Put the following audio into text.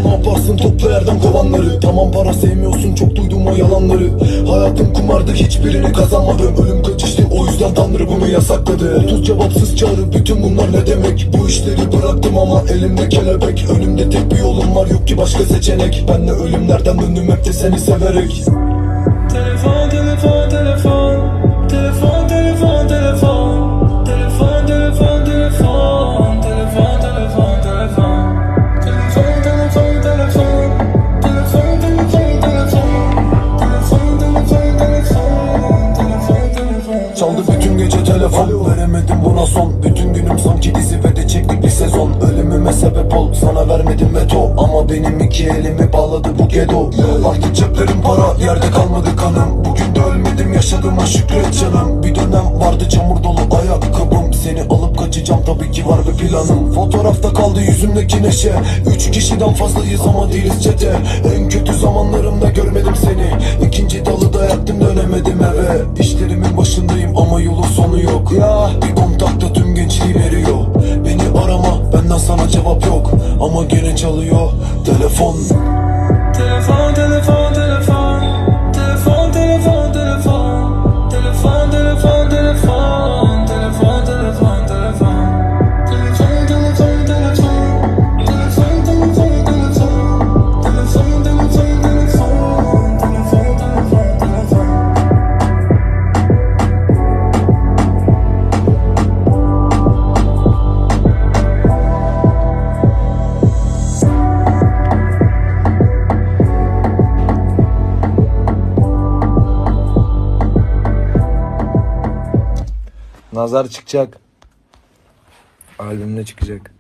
ne yaparsın, topla yerden kovanları. Tamam para sevmiyorsun, çok duydum o yalanları. Hayatım kumardı, hiçbirini kazanmadım. Ölüm kaçıştı, o yüzden Tanrı bunu yasakladı. 30 cevapsız çağrı, bütün bunlar ne demek? Bu işleri bıraktım ama elimde kelebek. Önümde tek bir yolum var, yok ki başka seçenek. Ben de ölümlerden döndüm, hep de seni severek. Telefon, telefon, telefon. Telefon, telefon, telefon. Telefon, telefon, telefon. Telefon, telefon, telefon. Telefon, telefon, telefon. Telefon, telefon, telefon. Telefon, telefon, telefon. Telefon, telefon. Çaldı bütün gece telefon, veremedim buna son. Bütün günüm sanki dizi ve de çektik bir sezon. Ölümüme sebep ol, sana vermedim veto. Ama benim iki elimi bağladı bu gedo. Artık ceplerim para, yerde kalmadı kanım. Bugün de ölmedim, yaşadığıma şükret canım. Bir dönem vardı çamur dolu ayakkabım. Seni alıp kaçacağım, tabii ki var bir planım. Fotoğrafta kaldı yüzümdeki neşe. 3 kişiden fazlayız ama değiliz çete. En kötü zamanlarımda görmedim seni. İkinci dalı da yaktım, dönemedim eve. İşlerimin başındayım ama yolun sonu yok. Ya bir kontakta tüm gençliği veriyor. Beni arama, benden sana cevap yok. Ama gene çalıyor telefon. Telefon, telefon, telefon. Telefon, telefon, telefon. Telefon, telefon, telefon. Telefon, telefon, telefon. Telefon, telefon, telefon. Telefon, telefon, telefon. Telefon, telefon, telefon. Telefon, telefon, telefon. Nazar çıkacak. Albümüne çıkacak.